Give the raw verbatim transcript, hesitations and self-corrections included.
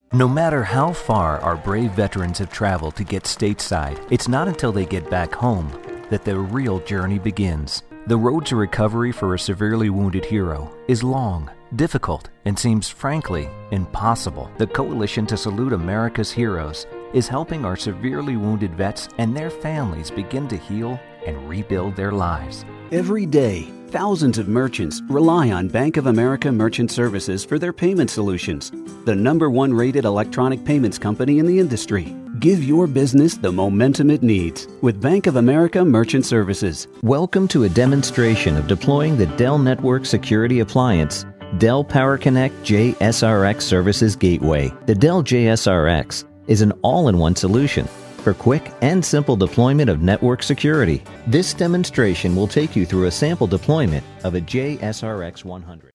No matter how far our brave veterans have traveled to get stateside, it's not until they get back home that their real journey begins. The road to recovery for a severely wounded hero is long, difficult, and seems frankly impossible. The Coalition to Salute America's Heroes is helping our severely wounded vets and their families begin to heal and rebuild their lives. Every day, thousands of merchants rely on Bank of America Merchant Services for their payment solutions, the number one rated electronic payments company in the industry. Give your business the momentum it needs with Bank of America Merchant Services. Welcome to a demonstration of deploying the Dell Network Security Appliance, Dell PowerConnect J S R X Services Gateway. The Dell J S R X is an all-in-one solution for quick and simple deployment of network security. This demonstration will take you through a sample deployment of a J S R X one hundred.